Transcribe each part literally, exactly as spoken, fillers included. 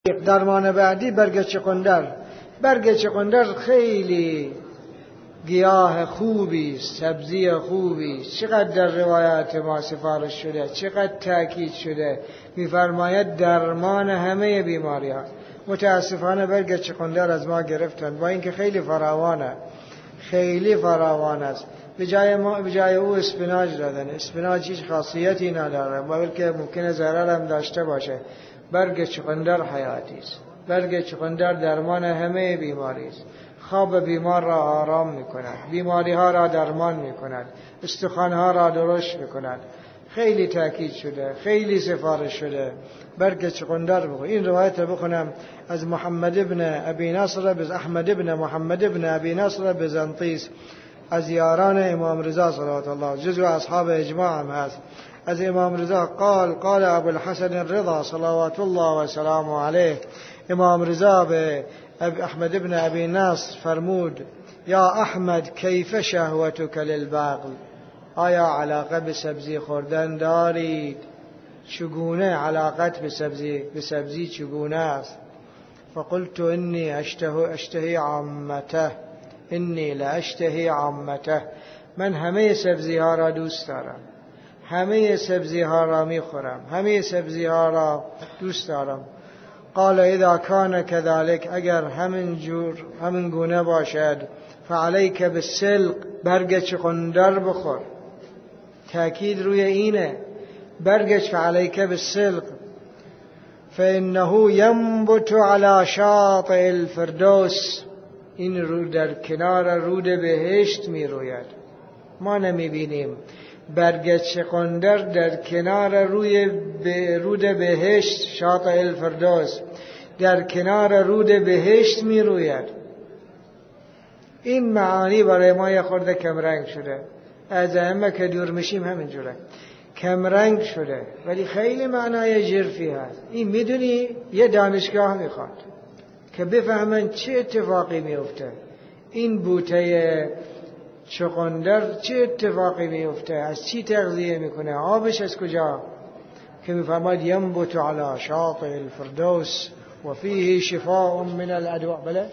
درمان بعدی برگ چغندر. برگ چغندر خیلی گیاه خوبی، سبزی خوبی، چقدر در روایات ما سفارش شده، چقدر تاکید شده، می‌فرماید درمان همه بیماری ها. متاسفانه برگ چغندر از ما گرفتن، با اینکه خیلی فراوانه، خیلی فراوان است. به جای ما به جای او اسفناج دادن. اسفناج هیچ خاصیتی نداره، بلکه ممکنه ضرر هم داشته باشه. برگ چغندر حیاتی است. برگ چغندر درمان همه بیماری است. خواب بیمار را آرام می‌کند، بیماری ها را درمان می‌کند، استخوان ها را درست می‌کند. خیلی تاکید شده، خیلی سفارش شده برگ چغندر بخور. این روایت رو بخونم از محمد ابن ابی نصر از احمد ابن محمد ابن ابی نصر بزنطیس، از یاران امام رضا صلوات الله، جزو اصحاب اجماع هم هست. از امام رضا قال قال ابو الحسن الرضا صلوات الله و سلامه علیه، امام رضا به احمد ابن ابی نصر فرمود: یا احمد کیف شهوتک للبغل، آیا علاقه به سبزی خوردن دارید؟ چگونه علاقت به سبزی به سبزی چگونه است؟ فقلت انی اشتهی اشتهی عامته، انی لا اشتهی عامته، من همه سبزی ها را دوست دارم، همه سبزی ها را می خورم، همه سبزی ها را دوست دارم. قال اذا كان كذلك، اگر همین جور همین گونه باشد، فعليك بالسلق، برگ چغندر بخور. تأکید روی اینه، برگش فعليك بالسلق، فانه ينبت على شاطئ الفردوس، این رو در کنار رود بهشت می روید. ما نمی بینیم برگ چغندر در کنار روی رود بهشت، شاطئ الفردوس، در کنار رود بهشت می روید. این معانی برای ما یه خورده کمرنگ شده، از همه که دور میشیم همینجوره کمرنگ شده، ولی خیلی معنای جرفی هست. این میدونی یه دانشگاه میخواد که بفهمن چه اتفاقی میفته، این بوته چغندر چه اتفاقی میفته، از چی تغذیه میکنه، آبش از کجا، که میفرماید ینبت علی شاطئ الفردوس و فیه شفاء من الادواء. بله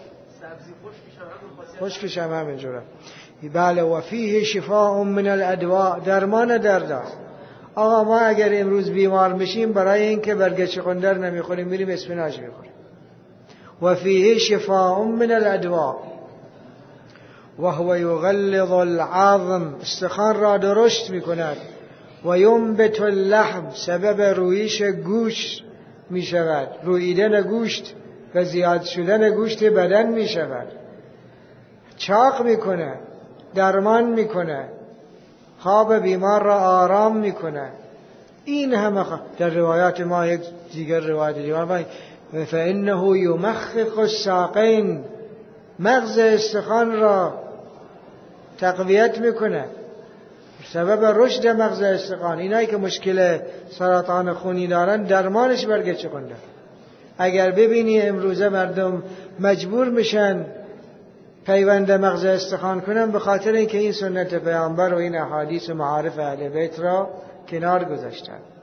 خشکش هم همینجوره. بله و فیه شفاء من الادواء، درمان درد است. آقا ما اگر امروز بیمار میشیم، برای اینکه برگ چغندر نمیخوریم میریم اسفناج میخوریم. و فیه شفاء من الادواء و هو یغلظ العظم، استخوان را درشت میکند. و ینبت اللحم، سبب رویش گوشت میشود، رویدن گوشت و زیاد شدن گوشت بدن میشود. چاق میکنه، درمان میکنه، خواب بیمار را آرام میکنه. این همه خ... در روایات ما یک دیگر روایت دیگر فانه یمخخ الساقین، مغز استخوان را تقویت میکنه، سبب رشد مغز استخوان. اینایی که مشکل سرطان خونی دارن درمانش برگ چغندر. اگر ببینی امروزه مردم مجبور میشن پیوند مغز استخوان کنن به خاطر اینکه این سنت پیامبر و این احادیث معارف اهل بیت را کنار گذاشتن.